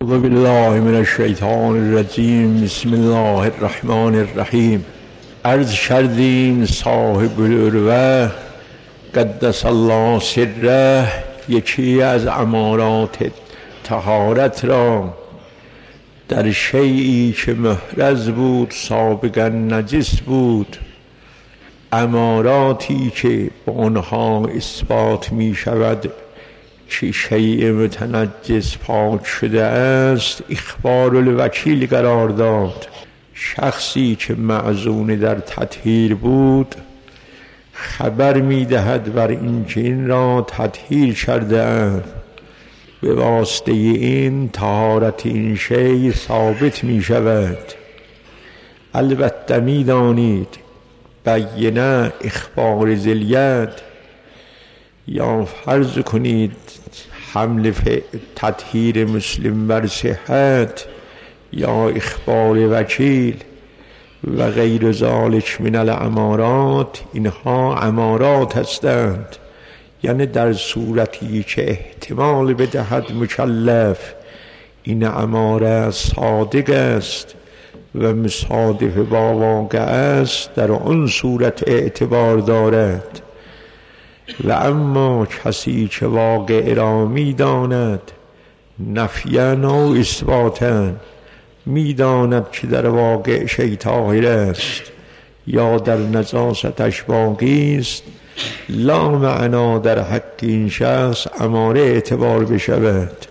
اعوذ بالله من الشیطان الرجیم. بسم الله الرحمن الرحیم. عرض کردیم صاحب العروة قدس الله سره یکی از امارات طهارت را در شیئی که محرز بود سابقا نجس بود، اماراتی که با آنها اثبات می شود که شیء متنجس پاک شده است، اخبار الوکیل قرار داد. شخصی که معزون در تطهیر بود خبر می دهد بر اینکه این را تطهیر کرده اند، به واسطه این طهارت این شیء ثابت می شود. البته می دانید بینه اخبار ذی‌الید، یا فرض کنید حمل تطهیر مسلم بر صحت یا اخبار وکیل و غیر ذالک من الامارات، اینها امارات هستند. یعنی در صورتی که احتمال بدهد مکلف این اماره صادق است و مصادف با واقع است، در آن صورت اعتبار دارد. و اما کسی که واقع را می داند نفیاً و اثباتاً، می داند که در واقع شیء طاهر است یا در نجاستش باقی است، لا معنا در حق این شخص اماره اعتبار بشود.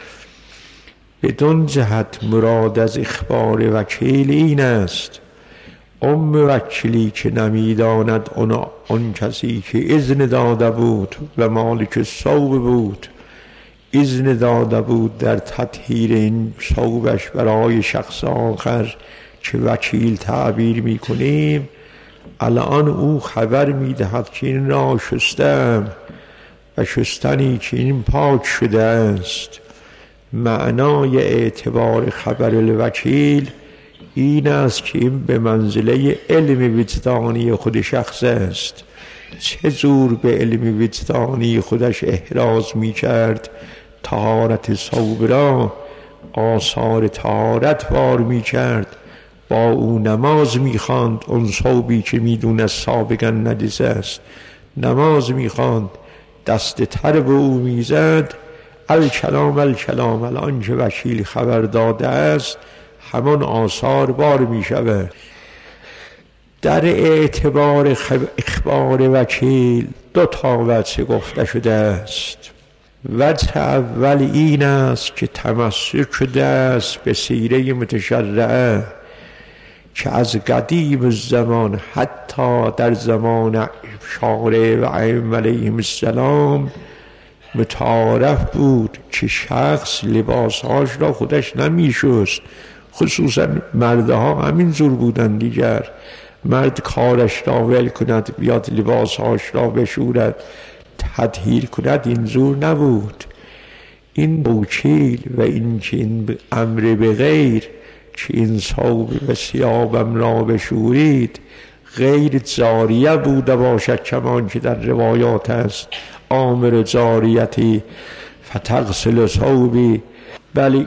بدون جهت مراد از اخبار وکیل این است: اون موکلی که نمیداند اون کسی که اذن داده بود و مالک ثوب بود، اذن داده بود در تطهیر این ثوبش برای شخص آخر که وکیل تعبیر میکنیم، الان او خبر میدهد که این را شستم و شستنی که این پاک شده است. معنای اعتبار خبر الوکیل این است که این به منزله علم وجدانی خود شخص است. چه جور به علم وجدانی خودش احراز می کرد طهارت ثوب را، آثار طهارت بار می کرد، با او نماز می خواند، اون ثوبی که می دونه سابقا نجس است نماز می خواند، دست تر به او می زد. الکلام الان که وکیل خبر داده است همان آثار بار می شود. در اعتبار اخبار وکیل دو تا وجه گفته شده است. وجه اول این است که تمسک شده است به سیره متشرعه که از قدیم الزمان حتی در زمان شارع و ائمه علیهم السلام متعارف بود که شخص لباسهاش را خودش نمی شست. خصوصا مردها همین جور بودن دیگر. مرد کارش را ول کند بیاد لباسهاش را بشورد تطهیر کند، این جور نبود. این وکیل و این امر به غیر که این ثوب و ثیابم را بشورید غیر جاریه بوده باشد، کمان که در روایات است آمر جاریتی فتغسل ثوبی. بلی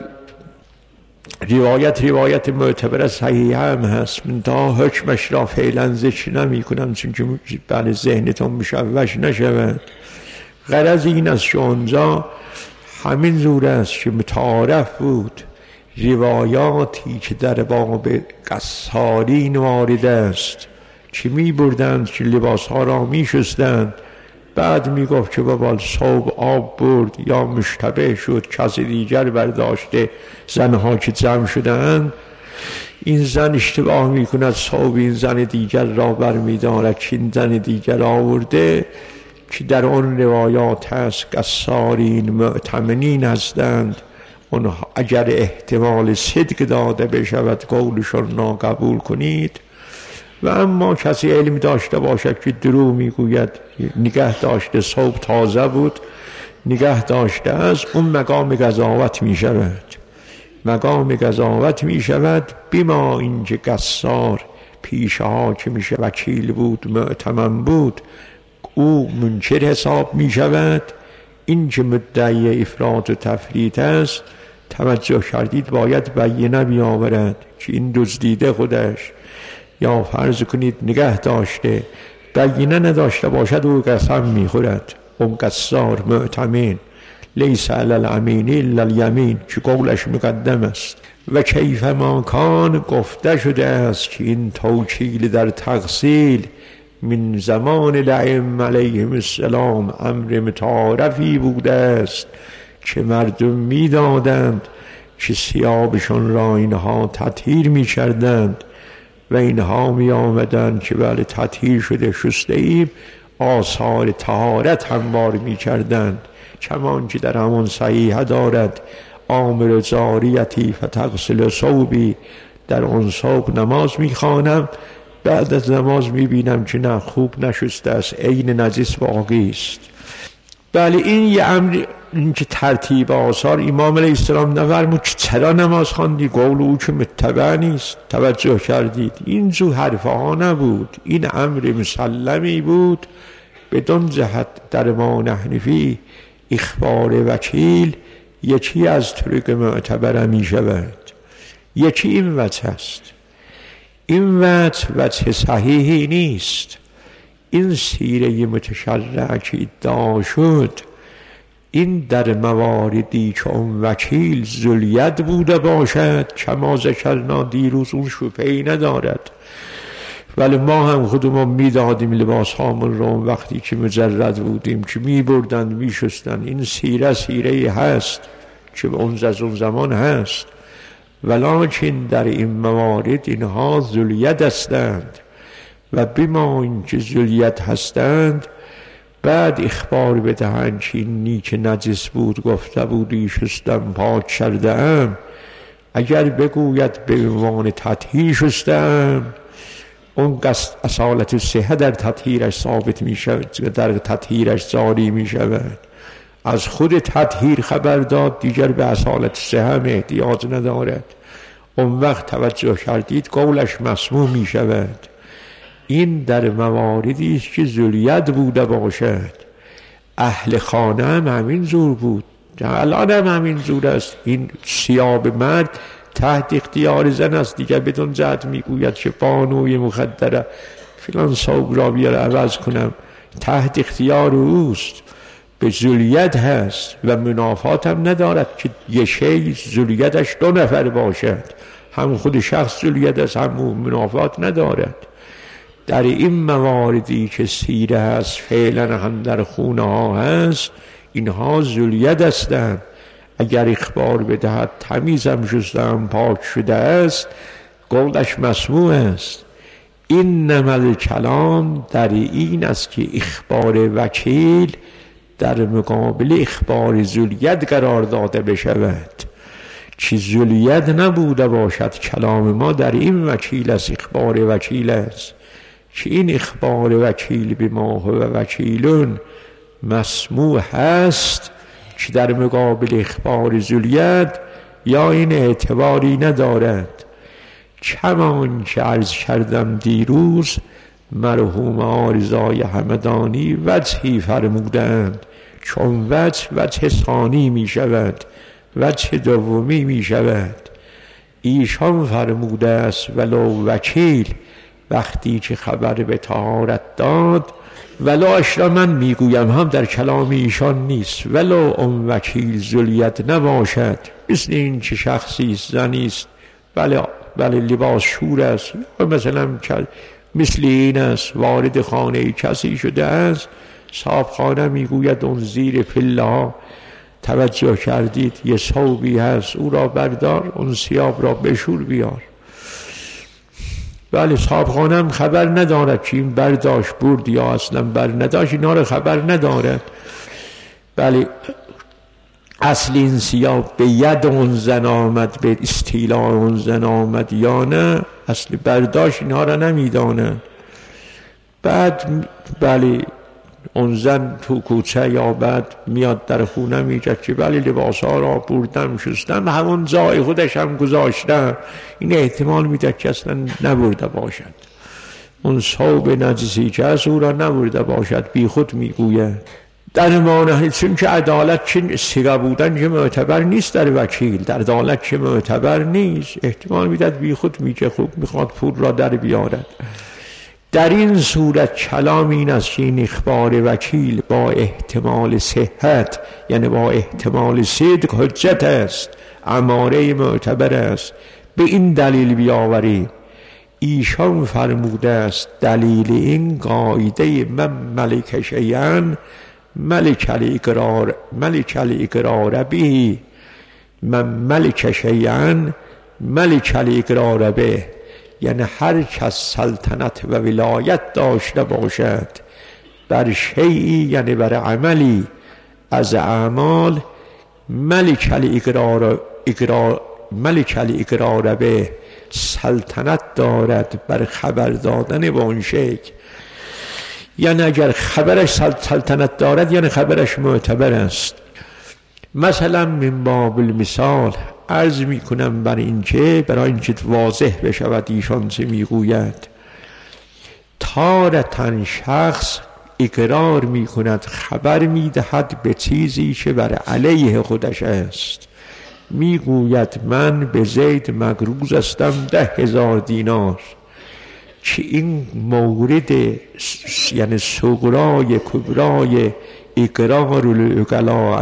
روایت معتبر صحیح هم هست، من تا حکمش را فعلا ذکر نمی کنم چون که بله ذهنتون مشوش نشود. غرض این است که اونجا همین جور است که متعارف بود. روایاتی که در باب قصارین وارد است که می بردند که لباس ها را می شستند، بعد می گفت که بابا ثوب آب برد یا مشتبه شد کسی دیگر برداشته، زنها که جمع شدند، این زن اشتباه می کند ثوب این زن دیگر را بر می دارد که این زن دیگر آورده، که در آن روایات هست قصارین مؤتمنین هستند. اونها اگر احتمال صدق داده بشود قولشون را قبول کنید، و اما کسی علم داشته باشد که دروغ میگوید نگه داشته ثوب تازه بود نگه داشته است، اون مقام قضاوت می شود. مقام قضاوت می شود بما اینکه قصار پیش حاکم وکیل بود مؤتمن بود، او منکر حساب می شود. این که مدعی افراط و تفریط است توجه کردید باید بیینه بیاورد که این دزدیده خودش یا فرض کنید نگه داشته، بیینه نداشته باشد او قسم میخورد. اون قصار معتمن لیس علی الامین الا الیمین که قولش مقدم است. و کیف ما کان گفته شده است که این توکیل در تغسیل من زمان الائمه علیهم السلام امر متعارفی بوده است که مردم میدادند که ثیابشان را اینها تطهیر میکردند و اینها می آمدند که بله تطهیر شده شسته ایم، آثار طهارت هموار می کردند. چمان که در همان صحیحه دارد آمر جاریتی فتغسل ثوبی، در آن ثوب نماز می خوانم، بعد از نماز می بینم که نه خوب نشسته است، عین نجس باقی است. بله این یه امر، این که ترتیب آثار امام علیه السلام نفرمود که چرا نماز خواندی، قول او که متبع نیست. توجه کردید این جو حرفه ها نبود، این امر مسلمی بود. بدون جهت در ما نحنفی اخبار وکیل یکی از طرق معتبر می شود. یکی این وجه است، این وجه صحیحی نیست. این سیره متشرع که ادعا شد این در مواردی که اون وکیل ذوالید بوده باشد، کما ذکرنا دیروز، اون شبهه‌ای ندارد. ولی ما هم خودمون میدادیم لباس هامون رو وقتی که مجرد بودیم که میبردند میشستند. این سیره هست که از اون زمان هست، ولکن در این موارد اینها ذوالید هستند و بما اینکه ذوالید هستند بعد اخبار بدهند که این نیک نجس بود، گفته بودی شستم پاک کردم. اگر بگوید به عنوان تطهیر شستم، اون اصالت صحه در تطهیرش ثابت می شود، در تطهیرش جاری می شود. از خود تطهیر خبر داد، دیگر به اصالت صحه احتیاج ندارد. اون وقت توجه کردید قولش مسموع می شود. این در مواردی است که ذوالید بوده باشد. اهل خانه هم همین زور بود، الان هم همین زور است. این ثیاب مرد تحت اختیار زن است، دیگر بدون جهت میگوید که بانوی مخدره فلان ثوب را بیار عوض کنم، تحت اختیار اوست، به ذوالید هست و منافات هم ندارد که یه شی ذوالیدش 2 نفر باشد. هم خود شخص ذوالید است، هم منافات ندارد. در این مواردی که سیره هست فعلا هم در خونه ها هست، اینها ذوالید هستند. اگر اخبار بدهد تمیزم شستم پاک شده است، قولش مسموع است. این نمل کلام در این است که اخبار وکیل در مقابل اخبار ذوالید قرار داده بشود. چی ذوالید نبوده باشد، کلام ما در این وکیل است، اخبار وکیل است که این اخبار وکیل به ما هو وکیلون مسموع هست، که در مقابل اخبار ذوالید یا این اعتباری ندارد. کمان که عرض کردم دیروز، مرحوم آرزای همدانی وجهی فرمودند، چون وجه ثانی می شود، وجه دومی می شود. ایشان فرموده است ولو وکیل وقتی که خبر به طهارت داد، ولو اشرا من میگویم هم در کلام ایشان نیست، ولو اون وکیل ذوالید نباشد، مثل این که شخصی زنی است بله لباس شور است، مثلا مثل این است وارد خانه کسی شده است، صاحب خانه میگوید اون زیر پله ها توجه کردید یه ثوبی هست، او را بردار، اون ثیاب را بشور بیار. بله صاحب خانه هم خبر ندارد که این برداشت برد یا اصلا بر نداشت، اینا رو خبر ندارد. بله اصل این ثیاب به ید اون زن آمد، به استیلاء اون زن آمد یا نه، اصل برداشت اینها را نمیدانند. بعد بله اون زن تو کوچه یا بعد میاد در خونه میگه که بله لباس ها را بردم شستم، همون جای خودش هم گذاشتم، این احتمال میده که اصلا نبرده باشد، اون ثوب نجسی که از او را نبرده باشد، بی خود میگوید. در مانع، چون که عدالت چه سیغه بودن که معتبر نیست در وکیل، در عدالت که معتبر نیست، احتمال میداد بی خود میگه خوب میخواد پول را در بیارد. در این صورت کلام این است که این اخبار وکیل با احتمال صحت، یعنی با احتمال صدق حجت است، اماره معتبر است. به این دلیل بیاوریم. ایشان فرموده است دلیل این قاعده من ملک شیئا ملک الاقرار به، من ملک شیئا ملک الاقرار به، یعنی هر کس سلطنت و ولایت داشته باشد بر شیئی، یعنی بر عملی از اعمال، ملک الاقرار به، سلطنت دارد بر خبر دادن به اون شیء. یعنی اگر خبرش سلطنت دارد یعنی خبرش معتبر است. مثلا من باب المثال عرض می کنم برای اینکه واضح بشود ایشان چه میگوید. تارتن شخص اقرار می کند، خبر می دهد به چیزی که بر علیه خودش است. میگوید من به زید مقروض هستم 10,000 دینار، که این مورد یعنی صغرای کبرای اقرار العقلاء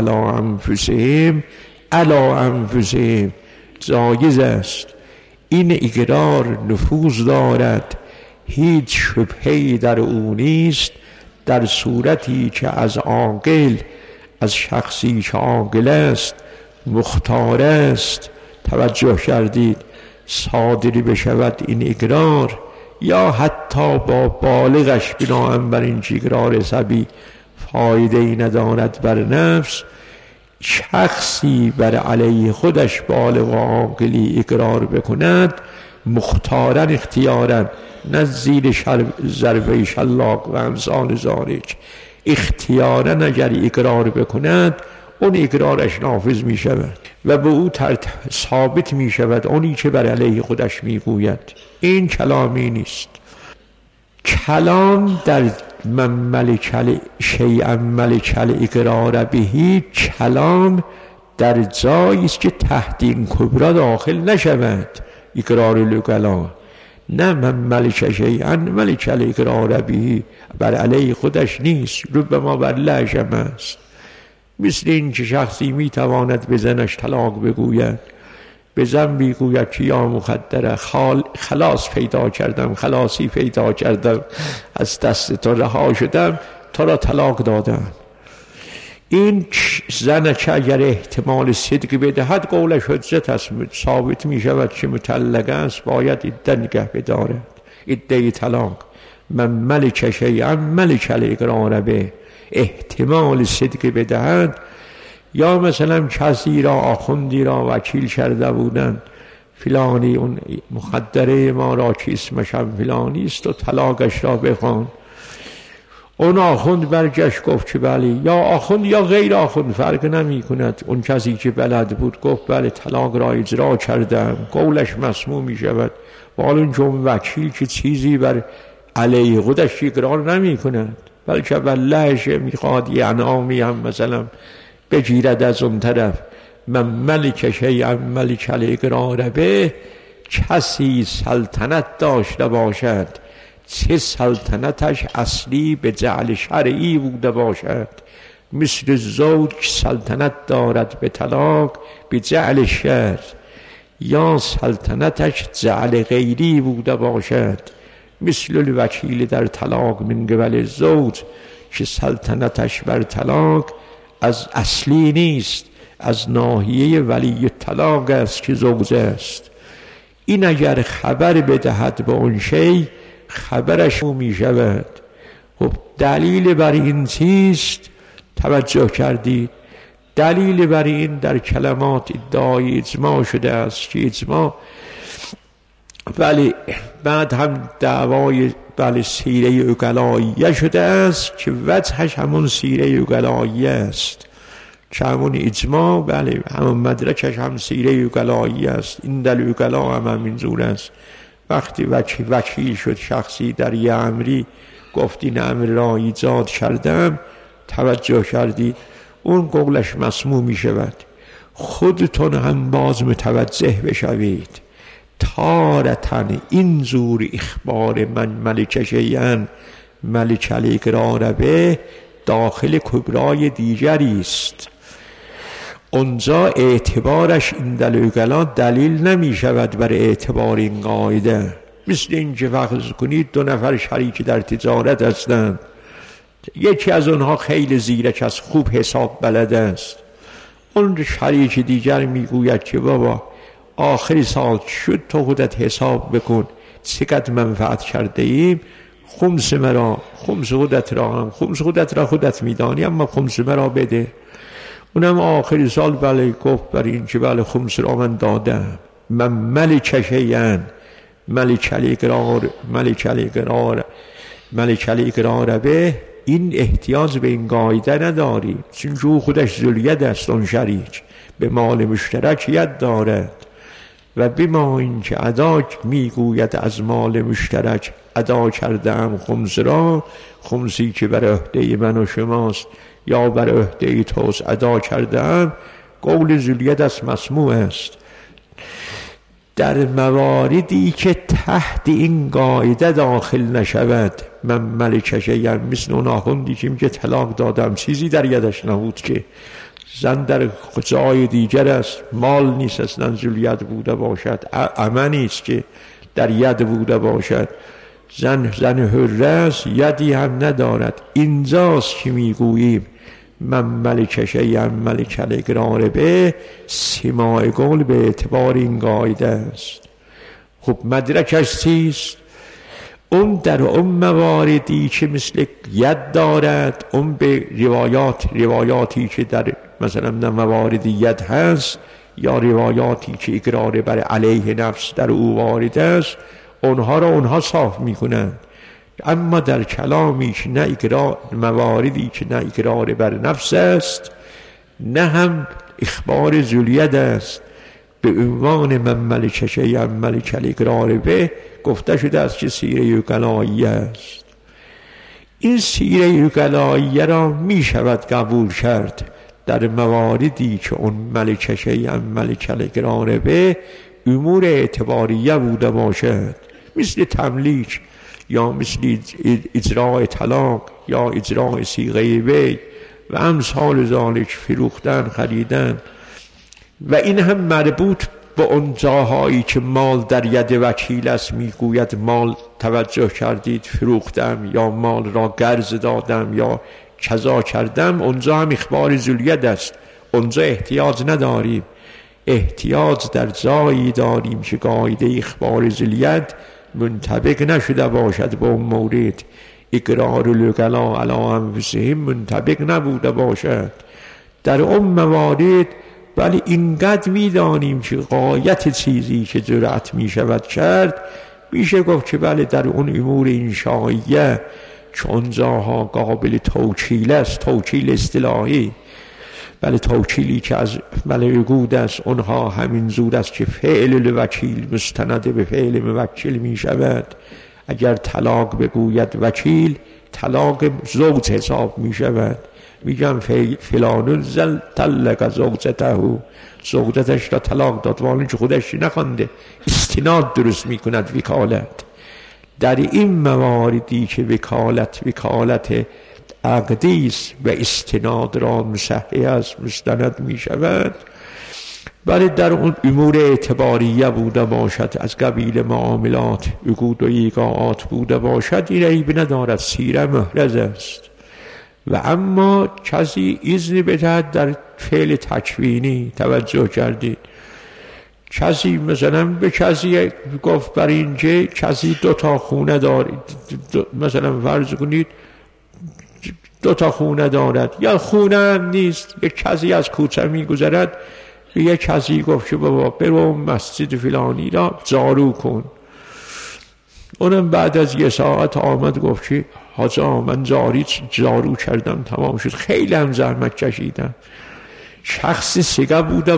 علی انفسهم جایز است. این اقرار نفوذ دارد، هیچ شبهه‌ای در او نیست، در صورتی که از عاقل، از شخصی که عاقل است، مختار است، توجه کردید، صادری بشود این اقرار، یا حتی با بالغش بناهن بر این اقرار صبی فایده ای ندارد بر نفس، شخصی بر علیه خودش بالغ و عاقلی اقرار بکند، مختارن اختیارن، نه زیر ضربه شلاق و امثال ذالک، اختیارن اگر اقرار بکند اون اقرارش نافذ می شود و به او ثابت می شود اونی که بر علیه خودش می گوید. این کلامی نیست. کلام در من ملک شیئا ملک الاقرار به، کلام در جایی است که تحت این کبرا داخل نشود. اقرار العقلاء، نه من ملک شیئا ملک الاقرار به بر علیه خودش نیست، ربما بر لهشم است. مثل این که شخصی میتواند به زنش طلاق بگوید، به زن بگوید که یا مخدره خلاصی پیدا کردم، از دست تو رها شدم، تو را طلاق دادم. این زن که اگر احتمال صدق بدهد قولش حجت است، ثابت می شود که مطلقه است، باید عده نگه بدارد، عده طلاق. من ملک شیئا ملک الاقرار به، احتمال صدق بدهد. یا مثلا کسی را، آخوندی را وکیل کرده بودن، فلانی اون مخدره ما را که اسمش هم فلانی است و طلاقش را بخوان. اون آخوند برگشت گفت که بله، یا آخوند یا غیر آخوند فرق نمی کند، اون کسی که بلد بود گفت بله طلاق را اجرا کردم، قولش مسموع می شود. ولی چون وکیل که چیزی بر علیه خودش اقرار نمی کند، بلکه بلهش میخواد یه انعامی هم مثلا بگیرد از اون طرف. من ملک شیئا ملک الاقرار به، کسی سلطنت داشته باشد، چه سلطنتش اصلی به جعل شرعی بوده باشد، مثل زوج سلطنت دارد به طلاق به جعل شرع، یا سلطنتش جعل غیری بوده باشد، مثل الوکیل در طلاق من قبل زوج که سلطنتش بر طلاق از اصلی نیست، از ناحیه ولی طلاق است که زوج است. این اگر خبر بدهد به اون شی، خبرش می شود. خب دلیل بر این چیست؟ توجه کردید، دلیل بر این در کلمات ادعای اجماع شده است که اجماع، ولی بعد هم دعوای سیره عقلائیه شده است که وجهش همون سیره عقلائیه است، که همون اجماع، بله همون مدرکش هم سیره عقلائیه است. این در عقلاء هم همینجور است. وقتی وکیل شد شخصی در یه امری، گفت این امر را ایجاد کردم، توجه کردید اون قولش مسموع می شود. خودتون هم باز متوجه بشوید تارتن این زور اخبار من ملک شیئا ملک الاقرار به داخل کبرای دیگری است. اونجا اعتبارش این دلوگلا دلیل نمی شود بر اعتبار این قاعده. مثل این که فرض کنید دو نفر شریک در تجارت هستند، یکی از اونها خیلی زیرک است، خوب حساب بلد است، اون شریک دیگر میگوید که بابا آخری سال شد تو خودت حساب بکن چقدر منفعت کرده ایم، خمس مرا، خمس خودت را هم خمس خودت را خودت میدانی اما خمس مرا بده. اونم آخری سال بله گفت بر این که بله خمس را من دادم. من ملک شیئا ملک الاقرار به این احتیاج به این قاعده نداریم، چون جو خودش ذوالید است، اون شریک به مال مشترک ید دارد و بما این که ادا میگوید از مال مشترک ادا کردم خمس را، خمسی که بر عهده من و شماست یا بر عهده توست ادا کردم، قول ذوالید است، مسموع است. در مواردی که تحت این قاعده داخل نشود من ملک شیئا، مثل اون آخوندی که میگه طلاق دادم چیزی در یدش نبود که زن در جای دیگر است، مال نیست اصلا ذوالید بوده باشد، امنی است که در ید بوده باشد، زن حره است، یدی هم ندارد. اینجاست که میگوییم من ملک شیئا ملک الاقرار به سماع قول به اعتبار این قاعده است. خب مدرکش چیست؟ اون در اون مواردی که مثل ید دارد، اون به روایاتی که در مثلا در موارد ید هست یا روایاتی که اقرار بر علیه نفس در او وارد است، اونها صاف میکنند. اما در کلامی که نه اقرار، مواردی که نه اقرار بر نفس است نه هم اخبار ذوالید است، به عنوان من ملک شیئا ملک الاقرار به گفته شده است که سیره اقلاییه است. این سیره اقلاییه را می شود قبول کرد در مواردی که اون ملک شیئا ملک الاقرار به امور اعتباریه بوده باشد، مثل تملیک یا مثل اجراء طلاق یا اجراء صیغه بیع و امثال ذالک، فروختن، خریدن. و این هم مربوط به اون جاهایی که مال در ید وکیل است، میگوید مال توجه کردید فروختم یا مال را قرض دادم یا کذا کردم، اونجا هم اخبار ذوالید است، اونجا احتیاج نداریم. احتیاج در جایی داریم که قاعده اخبار ذوالید منطبق نشده باشد به اون مورد، اقرار الوکلا علی انفسهم منطبق نبوده باشد. در اون موارد ولی اینقدر میدانیم که غایت چیزی که جرأت می شود کرد، میشه گفت که بله در اون امور انشائیه چون جاها قابل توکیل است، توکیل اصطلاحی، بله توکیلی که از عقود است، اونها همین زور است که فعل الوکیل مستند به فعل موکل می شود. اگر طلاق بگوید وکیل، طلاق زوج حساب می شود. میگم فلان زل طلق زوجته، زوجتش را طلاق داد، ولی که خودش نخوانده، استناد درست می کند وکالت. در این مواردی که وکالت عقدی است و استناد را مصحح است، مستند می شود، ولی در اون امور اعتباریه بوده باشد، از قبیل معاملات، عقود و ایقاعات بوده باشد، این عیب ندارد، سیره محرز است. و اما کسی اذن بدهد در فعل تکوینی، توجه کردید، کسی مثلا به کسی گفت بر اینکه کسی 2 خونه دارید، مثلا فرض کنید 2 خونه دارد یا خونه هم نیست، یک کسی از کوچه میگذرد، یک کسی گفت که بابا برو مسجد فلانی را جارو کن. اونم بعد از 1 ساعت آمد گفت که حاجا من جارو کردم تمام شد، خیلی هم زحمت کشیدم. شخص سگه بوده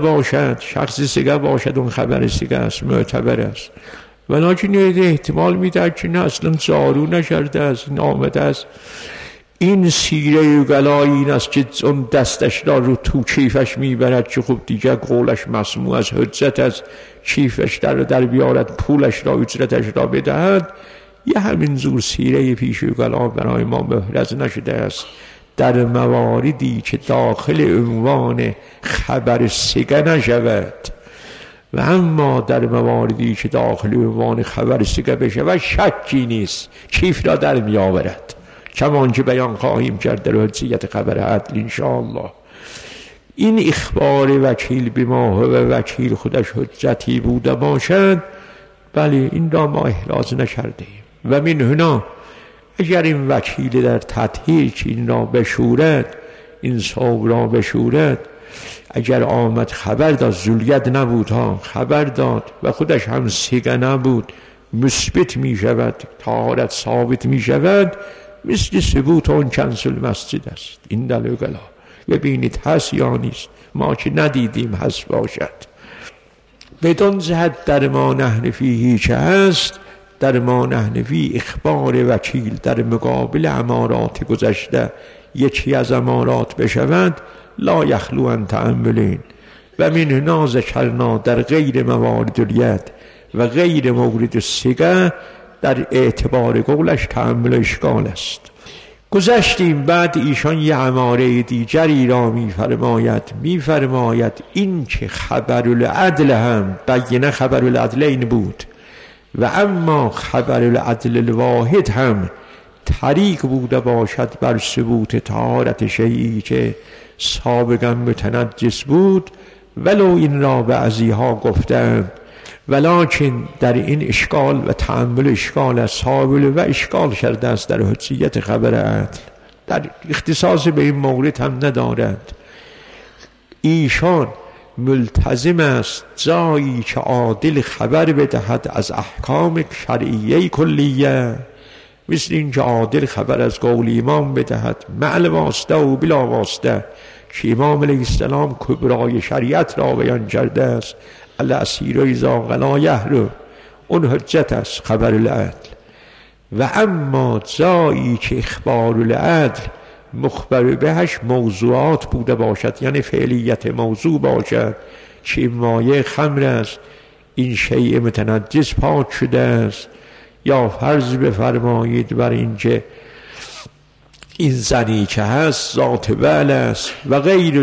باشد، اون خبر سگه است، معتبر است، ولیکن احتمال میده که نه اصلا جارو نکرده است، این آمده است این سیره اوغلا این است که اون دستش را رو تو کیفش میبرد که خب دیگر قولش مسموع از حجت از کیفش در بیارد، پولش را اجرتش را بدهد. یه همین زور سیره پیش اوغلا برای ما محرز نشده است در مواردی که داخل عنوان خبر سگه نشود و اما در مواردی که داخل عنوان خبر سگه بشود شکی نیست کیف را در می آورد، کمان که بیان خواهیم کرد در حجیت خبر عدل انشاءالله. این اخبار وکیل به ما و وکیل خودش حجتی بوده باشد، بله این را ما احراز نکرده ایم و من هنا اگر این وکیل در تطهیق این را بشورد، این صوب را بشورد، اگر آمد خبر داد زولیت نبود ها، خبر داد و خودش هم سگه نبود، مثبت می شود، طهارت ثابت می شود، مثل ثبوت اون کنز المسجد است. این در اوغلا ببینید هست یا نیست، ما که ندیدیم هست باشد. بدون جهت در ما نحن فیه چه هست، در ما نحن فی اخبار وکیل در مقابل امارات گذشته یکی از امارات بشوند، لا یخلو عن تأملین و من هنا ذکرنا در غیر موارد الید و غیر مورد سگه در اعتبار قولش تأمل اشکال است. گذشتیم بعد ایشان یه اماره دیگری را میفرماید این که خبر العدل هم بینه خبر العدلین بود و اما خبر العدل الواحد هم طریق بوده باشد بر ثبوت طهارت شیئی که سابقا متنجس بود، ولو این را بعضیها گفتند ولکن در این اشکال و تأمل اشکال است، حاول و اشکال کرده است در حجیت خبر عدل، در اختصاص به این مورد هم ندارد. ایشان ملتزم است جایی که عادل خبر بدهد از احکام شرعیه کلیه، مثل این که عادل خبر از قول امام بدهد مع واسطه و بلا واسطه که امام علیه السلام کبرای شریعت را بیان کرده است، الاسیر اذا غلا یحرم، اون حجت است خبر العدل. و اما جایی که اخبار العدل مخبر بهش موضوعات بوده باشد، یعنی فعلیت موضوع باشد که این مایه خمر است، این شیء متنجس پاک شده است، یا فرض بفرمایید بر این که این زنی که هست ذات بعل است و غیر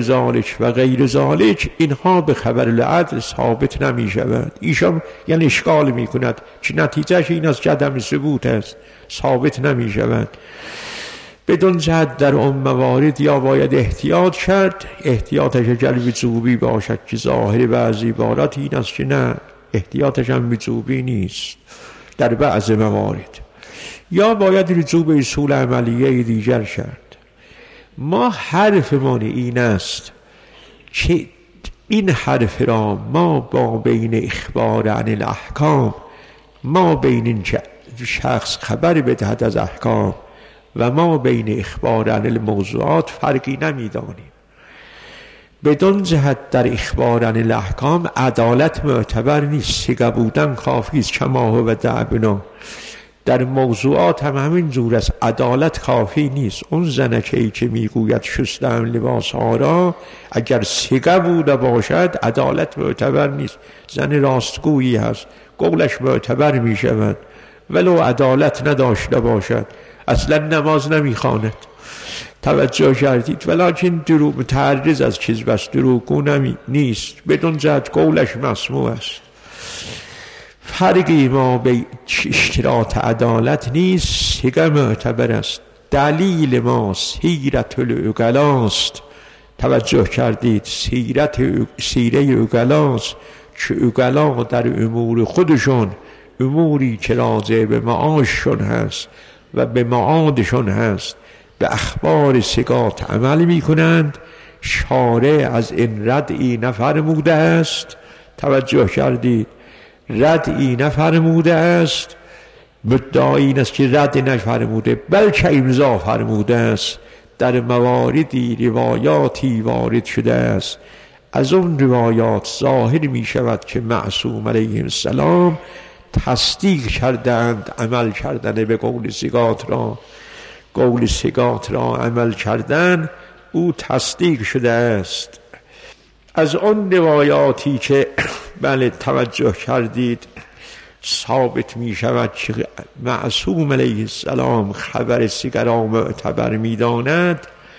ذالک اینها به خبر العدل ثابت نمی شود. ایشان یعنی اشکال می کند که نتیجهش این از عدم ثبوت است، ثابت نمی شود. بدون جهت در اون موارد یا باید احتیاط کرد، احتیاطش اگر وجوبی باشد که ظاهر بعضی عبارات این است که نه احتیاطش هم وجوبی نیست در بعض موارد، یا باید رجوع به اصول عملیه دیگر کرد. ما حرفمان این است که این حرف را ما با بین اخبار عن الاحکام، ما بین این که شخص خبر بدهد از احکام و ما بین اخبار عن الموضوعات فرقی نمیدانیم. بدون جهت در اخبار عن الاحکام عدالت معتبر نیست، سگه بودن کافی است کما هو دعبنا. در موضوعات هم همین جور است، عدالت کافی نیست. اون زنکه‌ای که میگوید شستم لباس ها را اگر سگه بوده باشد عدالت معتبر نیست، زن راستگویی هست، قولش معتبر می شود ولو عدالت نداشته باشد، اصلا نماز نمیخواند. توجه کردید؟ ولکن دروغ متعرض از چیز بس، دروغگو نیست، بدون جهت قولش مسموع است. فرقی ما به اشتراط عدالت نیست، سگه معتبر است. دلیل ما سیرت العقلاست. توجه کردید؟ سیره اوغلاست که اوغلا در امور خودشون، اموری که راجع به معاششون هست و به معادشون هست، به اخبار سگات عمل می کنند. شارع از این ردعی نفرموده است. توجه کردید؟ ردعی نفرموده است. مدعی این است که رد نفرموده بلکه امضا فرموده است. در مواردی روایاتی وارد شده است، از اون روایات ظاهر می شود که معصوم علیه السلام تصدیق کردند عمل کردن به قول سگات را. قول ثقات را عمل کردن او تصدیق شده است. از آن روایاتی که بله توجه کردید ثابت می شود که معصوم علیه السلام خبر سیغ را معتبر می داند.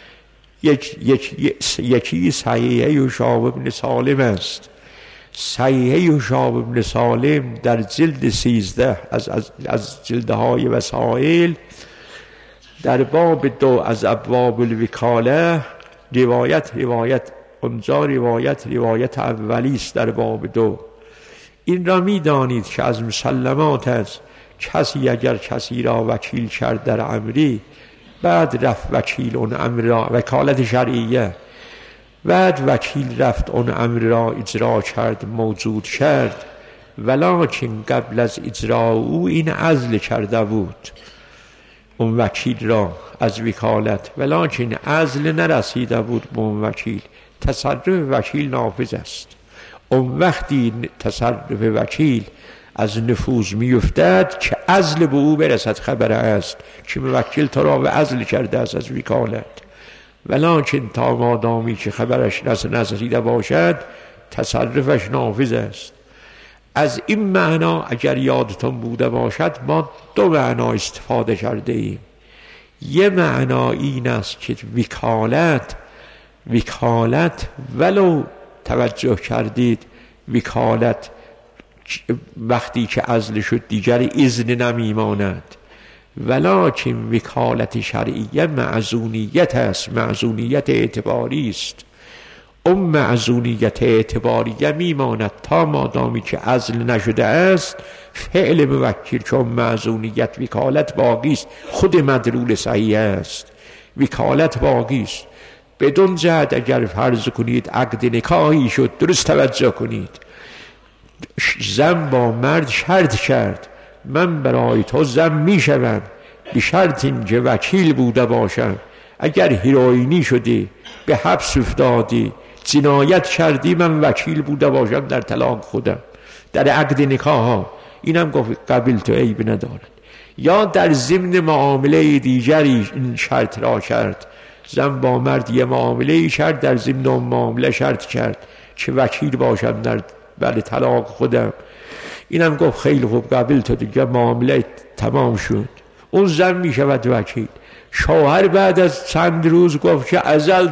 یکی صحیحه یوشاب بن سالم است. صحیحه یوشاب بن سالم در جلد 13 از جلدهای وسائل در باب 2 از ابواب الوکاله روایت اولی است در باب 2. این را می دانید که از مسلمات است کسی اگر کسی را وکیل کرد در امری، بعد رفت وکیل اون امر را، وکالت شرعیه، بعد وکیل رفت اون امر را اجرا کرد، موجود کرد، ولکن قبل از اجرا او این عزل کرده بود اون وکیل را از وکالت، ولکن عزل نرسیده بود به اون وکیل، تصرف وکیل نافذ است. اون وقتی تصرف وکیل از نفوذ میافتد که عزل به او برسد خبر است که موکل تو را به عزل کرده است از وکالت، ولکن تا مادامی که خبرش نرسیده باشد تصرفش نافذ است. از این معنا اگر یادتون بوده باشد ما 2 معنا استفاده کرده ایم. یه معنا این است که وکالت ولو توجه کردید وکالت وقتی که عزل شد دیگر اذن نمیماند، ولکن وکالت شرعیه معزونیت است، معزونیت اعتباری است. اون معزونیت اعتباریه میماند تا مادامی که عزل نشده است فعل موکل، چون معزونیت وکالت باقی است، خود مدلول صحیح است، وکالت باقی است. بدون جهت اگر فرض کنید عقد نکاحی شد، درست توجه کنید، زن با مرد شرط کرد من برای تو زن میشوم به شرط اینکه وکیل بوده باشم، اگر هیروئینی شدی به حبس افتادی جنایت کردی من وکیل بوده باشم در طلاق خودم، در عقد نکاح ها، اینم گفت قبل تو عیب ندارد. یا در ضمن معامله دیگری این شرط را کرد، زن با مرد یه معامله کرد، در ضمن اون معامله شرط کرد که وکیل باشم در طلاق خودم، اینم گفت خیلی خوب قبل تو، دیگه معامله تمام شد، اون زن می شود وکیل. شوهر بعد از چند روز گفت که ازل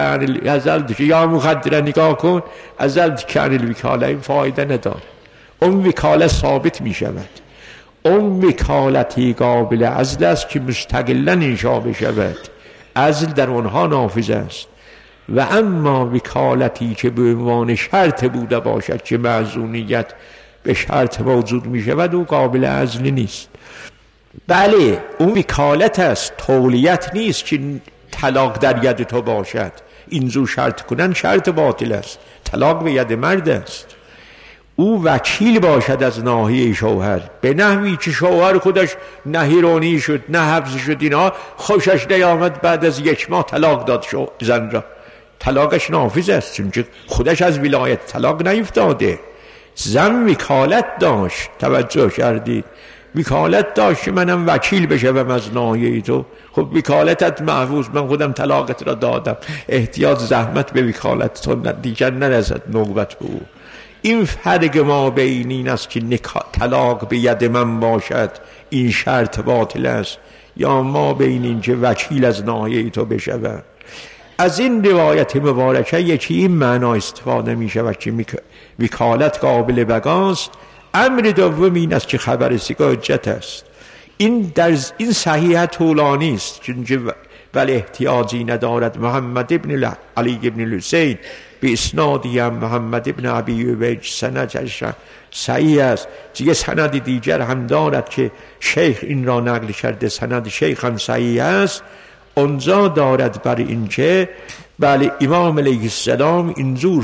یا مخدره نگاه کن، ازل کن الوکاله، این فایده نداره، اون وکالت ثابت می شود. اون وکالتی قابل عزل است که مستقلا انشاء بشود، عزل در اونها نافذ است. و اما وکالتی که به عنوان شرط بوده باشد که معزونیت به شرط موجود می شود، او قابل عزل نیست. بله اون وکالت است، تولیت نیست که طلاق در ید تو باشد، اینجور شرط کنن شرط باطل است، طلاق به ید مرد است. او وکیل باشد از ناحیه شوهر، به نحوی که شوهر خودش نه هیرونی شد نه حبس شد، اینا خوشش نیامد، بعد از 1 ماه طلاق داد زن را، طلاقش نافذ است، چون خودش از ولایت طلاق نیفتاده. زن وکالت داشت، توجه کردید، وکالت داشت منم وکیل بشم از ناحیه تو. خب وکالتت محفوظ، من خودم طلاقت را دادم، احتیاج زحمت به وکالت تو دیگر نرسد نوبت به او. این فرق ما بین این است که طلاق به ید من باشد این شرط باطل است، یا ما بین این که وکیل از ناحیه تو بشود. از این روایت مبارکه یکی این معنا استفاده می شود که وکالت قابل بقاست. امر دوم این است که خبر ثقه حجت است. این صحیح طولانی است، چون ولی احتیاجی ندارد. محمد ابن علی ابن الحسین به اسنادی هم محمد ابن ابی عبید سندش صحیح است. یه سند دیگر هم دارد که شیخ این را نقل کرده، سند شیخ هم صحیح است. اونجا دارد بر این که بله امام علیه السلام اینجور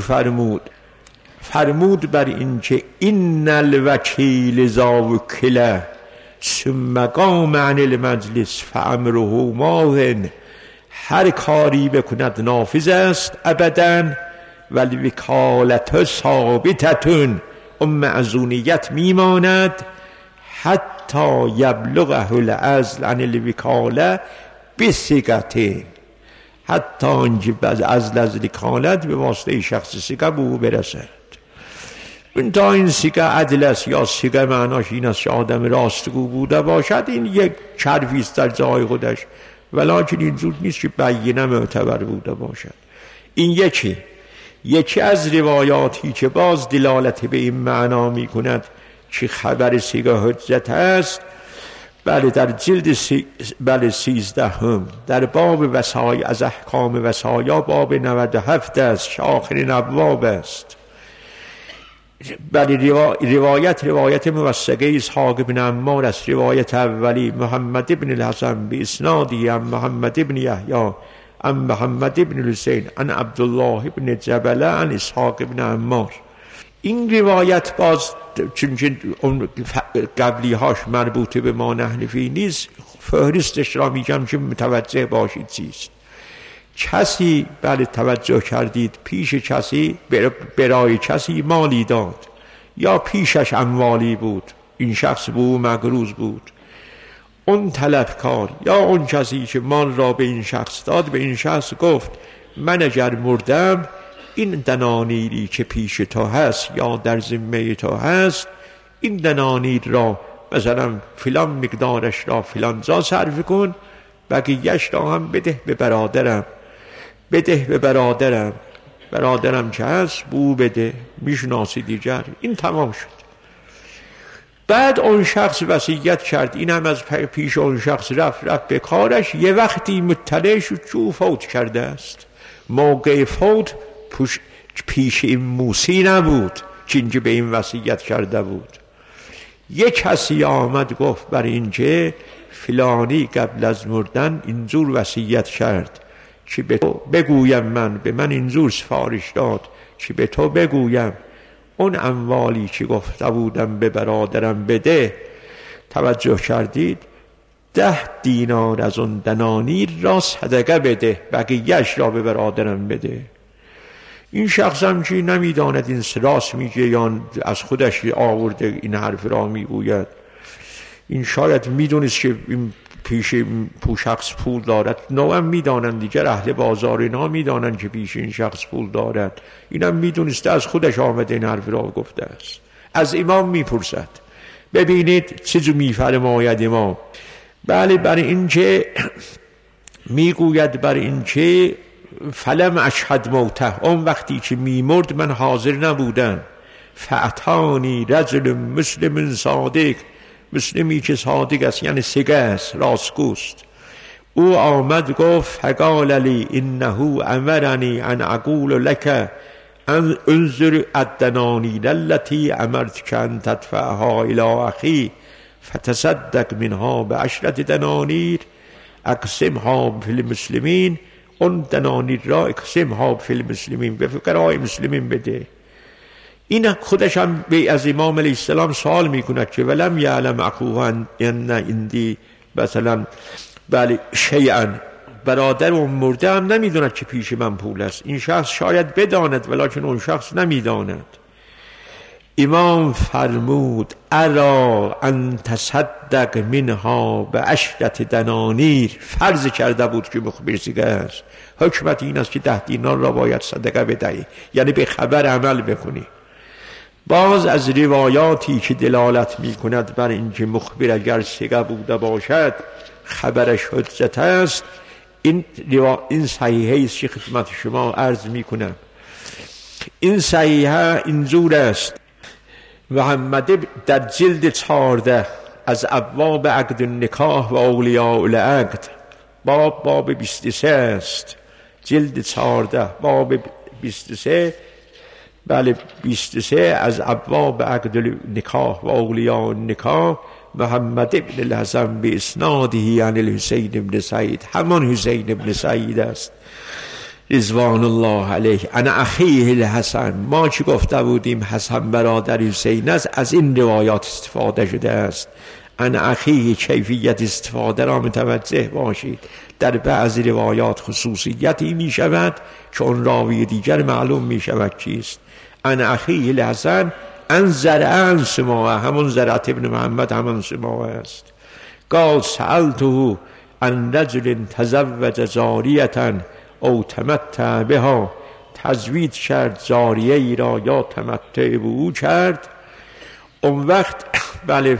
فرمود بر این که این الوکیل ذا وکله ثم قام عن المجلس فامره ماضٍ، هر کاری بکند نافذ است ابدا، ولی وکالت ثابتتون، اون معزونیت میماند حتی یبلغه العزل عن الوکاله، بسیگته، حتی آنکه از لذت کالت به واسطه شخص سیگه به او برسد. تا این سیگه عدل است یا سیگه معناش این است که آدم راستگو بوده باشد، این یک چرفیست در جای خودش، ولیکن این زود نیست که بینه معتبر بوده باشد. این یکی از روایاتی که باز دلالت به این معنا می کند که خبر سیگه حجت است، بله در جلد 13 در باب وصایا از احکام وصایا باب 97 است که آخرین ابواب است. بله روایت موثقه اسحاق بن عمار است. روایت اولی محمد بن الحسن به اسنادی عن محمد بن یحیی عن محمد بن الحسین عن عبدالله بن جبله عن اسحاق بن عمار. این روایت باز چون قبلی هاش مربوطه به ما نحنفی نیست، فهرستش را میگم که متوجه باشید چیست. کسی بله توجه کردید پیش کسی برای کسی مالی داد یا پیشش اموالی بود، این شخص به او مقروض بود، اون طلبکار یا اون کسی که مال را به این شخص داد به این شخص گفت من اگر مردم این دنانیری که پیش تو هست یا در ذمه تو هست، این دنانیر را مثلا فلان مقدارش را فلان جا صرف کن، بقیه‌اش را هم بده به برادرم، برادرم که هست بو بده، میشناسی دیگر. این تمام شد. بعد اون شخص وصیت کرد، این هم از پیش اون شخص رفت به کارش. یه وقتی مطلع شد که فوت کرده است. موقع فوت پیش این موسی نبود که اینجا به این وصیت کرده بود. یک کسی آمد گفت بر اینجا فلانی قبل از مردن اینجور وصیت کرد که به تو بگویم، من به من اینجور سفارش داد که به تو بگویم اون اموالی که گفته بودم به برادرم بده، توجه کردید 10 دینار از اون دنانیر را صدقه بده، بقیه‌اش را به برادرم بده. این شخص هم که نمیداند این راست میگه یا از خودش آورده این حرف را میگوید، این شاید میدونست که این پیش شخص پول دارد، نوعا میدانند دیگر، اهل بازار اینا میدانند که پیش این شخص پول دارد، اینم میدونسته از خودش آمده این حرف را گفته است. از امام میپرسد، ببینید چه میفرماید امام. بله بر این که میگوید بر این که فلم اشهد موته، اون وقتی که میمرد من حاضر نبودم. فاتانی رجل مسلم صادق، مسلمی که صادق است یعنی سگه است، راستگوست. او آمد گفت فقال لی انه امرنی ان اقول لك ان انظر الدنانیر التي امرتك ان تدفعها الى اخی فتصدق منها ب10 دنانیر اقسمها فی المسلمین، اون دنانیر را اقسمها فی المسلمین، به فقرای مسلمین بده. این خودش هم از امام علیه السلام سوال میکند که ولم یعلم اخوه ان عندی مثلا بله شیئا، برادر اون مرده هم نمیدوند که پیش من پول است. این شخص شاید بداند ولیکن اون شخص نمیداند. امام فرمود ارا ان تصدق منها ب10 دنانیر، فرض کرده بود که مخبر سیگه است، حکمت این است که 10 دینار را باید صدقه بدهی، یعنی به خبر عمل بکنی. باز از روایاتی که دلالت می کند بر اینکه مخبر اگر سیگه بوده باشد خبرش حجت است، این صحیحه است که خدمت شما عرض می کنم. این صحیحه اینجور است، محمد در جلد 14 از ابواب عقد النکاح و اولیاء العقد باب 23 است، جلد 14 باب 23 بله 23 از ابواب عقد النکاح و اولیاء النکاح. محمد بن الحسن به اسناده عن الحسین بن سعید، همان حسین بن سعید است رضوان الله علیه، انا اخیه الحسن. ما چی گفته بودیم حسن برادر حسین است، از این روایات استفاده شده است. انا اخیه کیفیت استفاده را متوجه باشید. در بعضی روایات خصوصیتی می شود که اون راوی دیگر معلوم می شود چیست. انا اخیه الحسن ان زرعن سماعه، همون زرعت ابن محمد همون سماعه است. قال سألته ان رجل تزوج جاریة او تمتع بها، تزوید کرد جاریه ای را یا تمتع به او کرد. اون وقت بله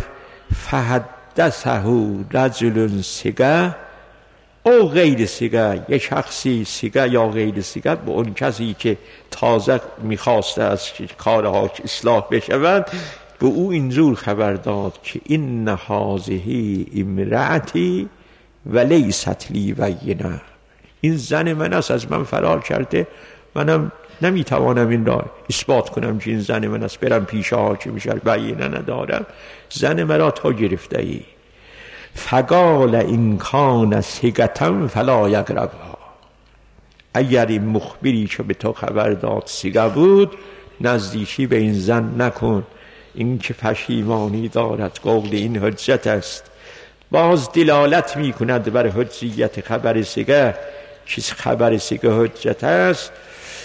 فحدثه رجل سگه او غیر سگه، یک شخصی سگه یا غیر سگه به اون کسی که تازه میخواسته از کارها اصلاح بشود به او اینجور خبر داد که این هذه امرأتی و لیست لی بینه، این زن من است، از من فرار کرده، منم نمیتوانم این را اثبات کنم که این زن من است، برم پیش حاکم شهر بینه ندارم، زن مرا تا گرفته ای. فقال این کان سگة فلا یقربها، اگر این مخبری که به تو خبر داد سگه بود نزدیکی به این زن نکن، این که پشیمانی دارد، قول این حجت است. باز دلالت می کند بر حجیت خبر سگه، که خبر سگه حجت است.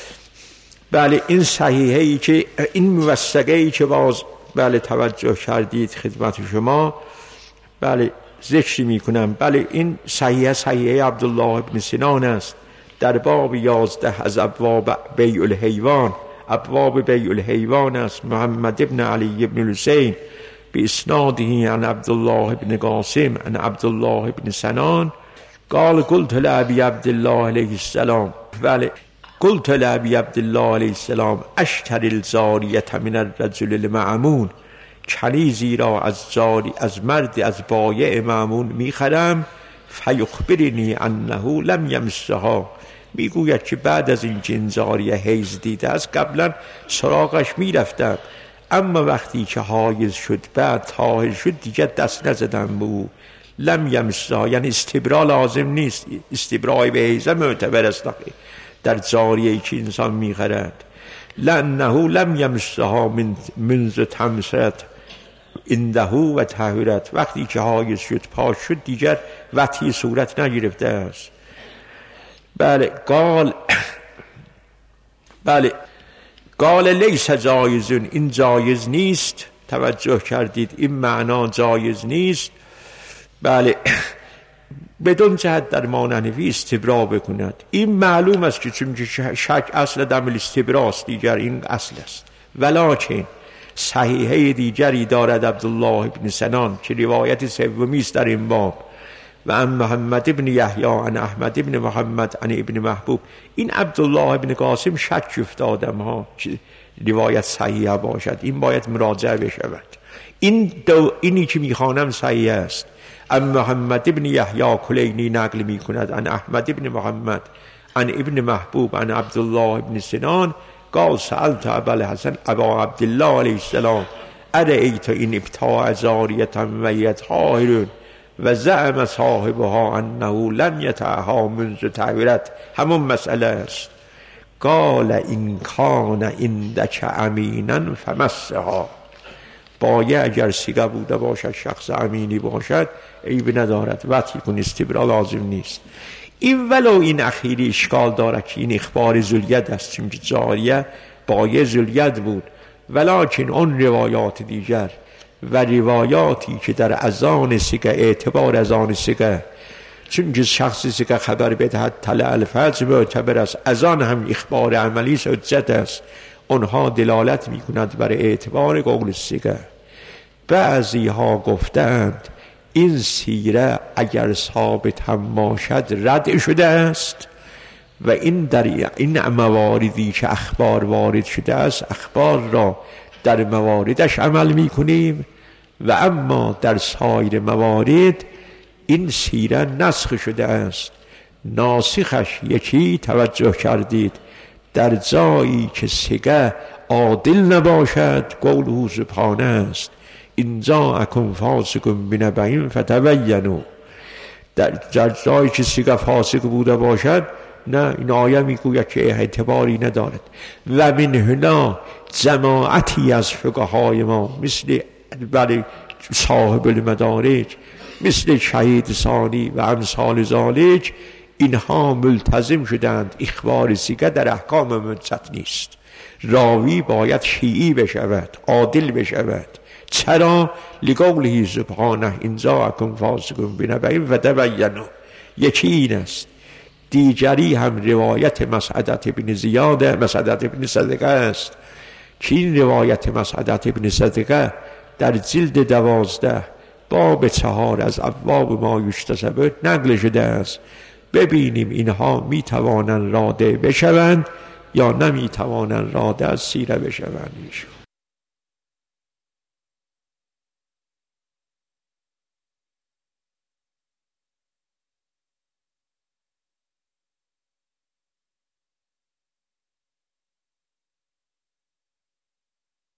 بله این صحیحه ای که این موثقه ای که باز بله توجه کردید خدمت شما، بله ذکر می کنم. بله این صحیحه عبدالله ابن سنان است در باب 11 از ابواب بیع الحیوان. ابواب بیع الحیوان است. محمد ابن علی ابن الحسین به اسناده عن عبدالله ابن قاسم عن عبدالله ابن سنان قال قلت لأبي عبدالله علیه السلام، بله قلت لأبي عبدالله علیه السلام اشتری الجاریة من الرجل المأمون، کنیزی را از مرد از بایع مأمون میخرم. فیخبرنی انه لم یمسها، میگوید که بعد از این جاریه حیض دیده است، قبلا سراغش میرفتم اما وقتی که حایض شد بعد طاهر شد دیگه دست نزدم به او. لم یمسها یعنی استبرا لازم نیست، استبرای به حیض معتبر است در جاریه‌ای که انسان میخرد. لانه لم یمسها منذ تمست عنده و طهرت، وقتی که حایض شد پاک شد دیگر وطی صورت نگرفته است. بله قال لیس جایزون، این جایز نیست. توجه کردید این معنا جایز نیست. بله بدون جهت در مانحنفی استبرا بکند. این معلوم است که چون شک اصل دم الاستبراست، دیگر این اصل است. ولکن صحیحه دیگری دارد عبدالله ابن سنان که روایت سومی است در این باب، و عن محمد ابن یحیی عن احمد ابن محمد عن ابن محبوب. این عبدالله ابن قاسم شک افتادم ها که روایت صحیحه باشد، این باید مراجعه بشود. اینی که میخوانم صحیح است. عن محمد ابن یحیی کلینی نقل میکند عن احمد ابن محمد عن ابن محبوب عن عبدالله ابن سنان قال سألت ابا الحسن ابا عبدالله علیه السلام ارأیت این ابتاع جاریة و هی طاهر و زعم صاحبها انه لم یطعها منذ طهرت، همون مسئله است. قال این کان عندک امینا فمسها، بایع اگر سگه بوده باشد، شخص امینی باشد، عیب ندارد، وطی کن، استبرا لازم نیست. این ولو این اخیری اشکال دارد که این اخبار ذوالید است، چون جاریه بایع ذوالید بود، ولکن اون روایات دیگر و روایاتی که در اذان سگه، اعتبار اذان سگه، چون که شخص سگه خبر بدهد طلع الفجر معتبر است، اذان هم اخبار عملی حجت است، اونها دلالت می کند بر اعتبار قول سگه. بعضی ها گفتند این سیره اگر ثابت هم باشد رد شده است و این در این مواردی که اخبار وارد شده است، اخبار را در مواردش عمل می کنیم و اما در سایر موارد این سیره نسخ شده است. ناسخش یکی، توجه کردید، در جایی که سگه عادل نباشد قوله سبحانه است این جاءکم فاسق بنبأ فتبینوا، در جایی که سگه فاسق بوده باشد نه، این آیه میگوید که اعتباری ندارد. و من هنا جماعتی از فقهای ما مثل بله صاحب المدارج، مثل شهید ثانی و امثال ذالک، اینها ملتزم شدند اخبار سگه در احکام منجت نیست، راوی باید شیعی بشود، عادل بشود. چرا؟ لقوله سبحانه این جاءکم فاسق بنبأ فتبینوا، یکی این است. دیگری هم روایت مسعدت ابن زیاد، مسعدت ابن صدقه است که این روایت مسعدت ابن صدقه در جلد 12 باب 4 از ابواب ما یجتذب نقل شده است. ببینیم اینها می توانند راده بشوند یا نمی توانند راده از سیره بشوند.